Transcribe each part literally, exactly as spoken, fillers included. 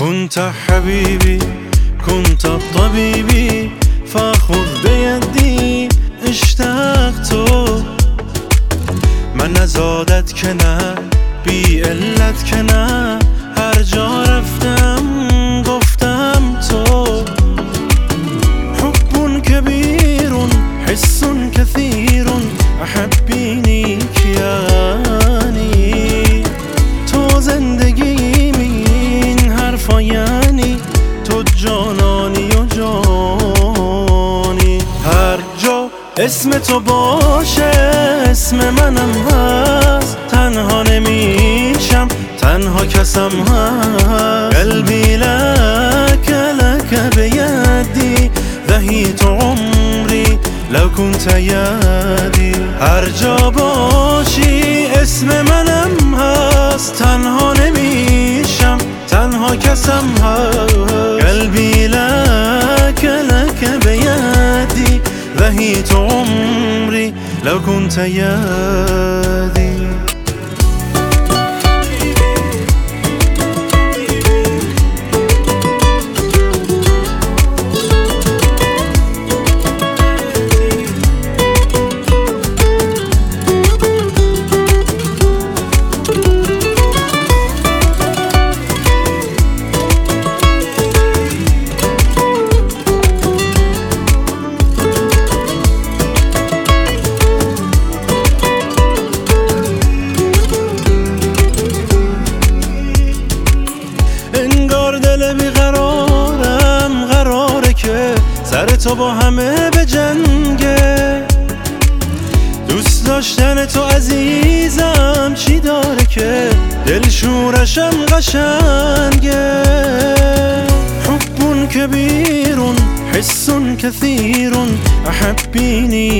كنت حبيبي كنت طبيبي فخذ بيدي اشتقت. من نزادت که نه بی علت که نه هر جا رفتم گفتم تو. حب كبير حس كثير احبینی کیانی. تو زندگی این حرفا یعنی تو جانانی و جانی. هر جا اسم تو باشه اسم منم هست. تنها نمیشم تنها کسم هست. قلبی لك لك بیدی دهیت عمری لو كنت یدی. هر جا باشی اسم منم هست. تنها نمیشم تنها کسم هست. قلبی لك لك بیدی دهیت عمری لو كنت یدی. انگار دل بیقرارم قراره که سر تو با همه به جنگه. دوست داشتن تو عزیزم چی داره که دل شورشم قشنگه. حب كبير حس كثير احبینی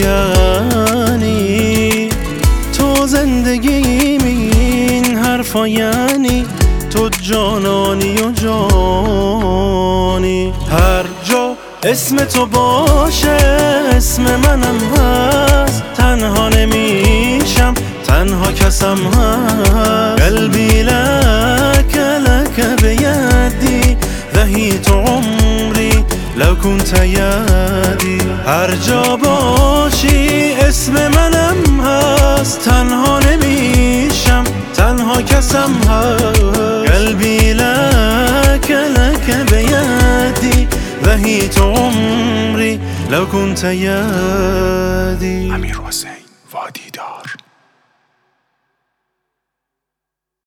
کیانی. تو زندگی این حرفا یعنی تو جانانی و جانی. هر جا اسم تو باشه اسم منم هست. تنها نمیشم تنها کسم هست. قلبی لك لك بیدی دهیت عمری لو كنت یدی. هر جا باشی اسم منم هست. تنها نمیشم تنها کسم هست. قلبی لك لك بیدی دهیت عمری لو كنت یدی. امیر حسین وادی دار.